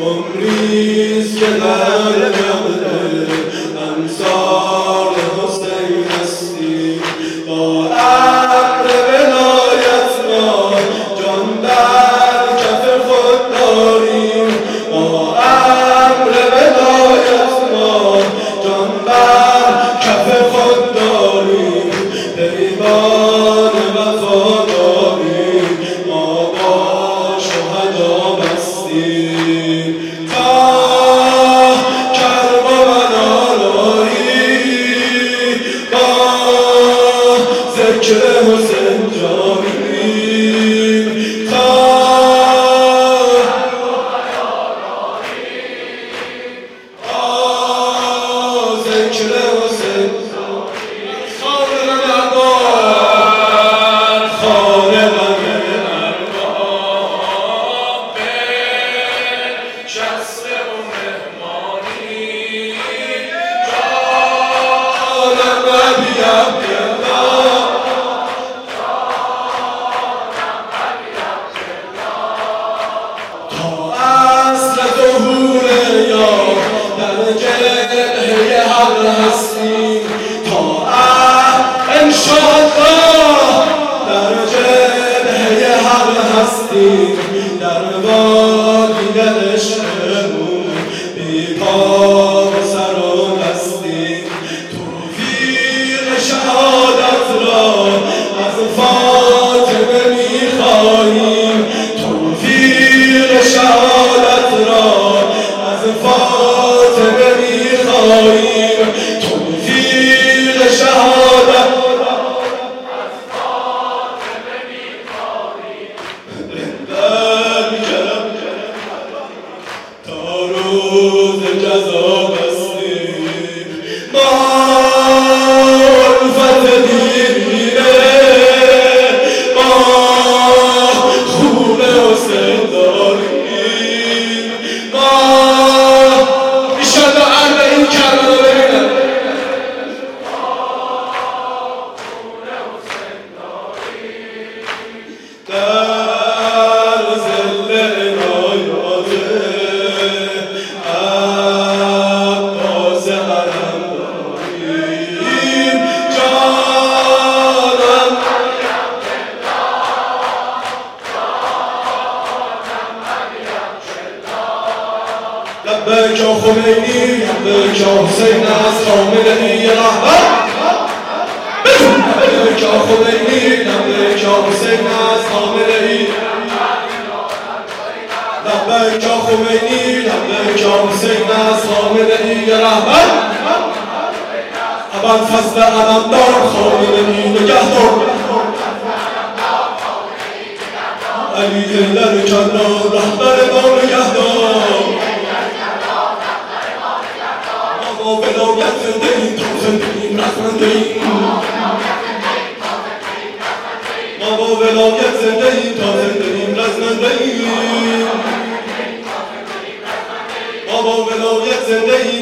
عمریست که در یاد امثال حسین هستی. با امر ولایت ما جان در کف خود داریم، با امر ولایت ما جان بر کف خود داریم. پیمان وفا داریم، ما با شهدا بستیم. تا ذکر حسین جاریم، تا ذکر حسین خالق الارباب، خالق الارباب شخص و مهمانی جانم علی عبدالله. هستیم تا انشاءالله در جبهه حق هستیم، در وادی عشقمون بی پا و سر و دستیم. توفیق شهادت را از فاطمه میخواهیم، توفیق شهادت را از فاطمه میخواهیم، توفیق شهادت از فاطمه میخواهیم. تا روز جزا بستیم، ما الفت دیره، ما خون حسین داریم، ما ایشالله عرض این کربلا ببینم. در ظل عنایات عباس علم داریم، جانم لبیک یا خمینی، لبیک یا حسین از خامنه‌ای رهبر، لبیک یا خمینی، لبیک یا حسین از خامنه‌ای، لبیک یا خمینی، لبیک یا حسین از خامنه‌ای رهبر. ابوالفضل علمدار خامنه‌ای نگهدار، علی حیدر کرار رهبر ما نگهدار. ما ولایت زنده ایم تا زنده ایم رزمنده ایم، ما با ولایت زنده ایم تا زنده ایم رزمنده ایم، ما با ولایت زنده ایم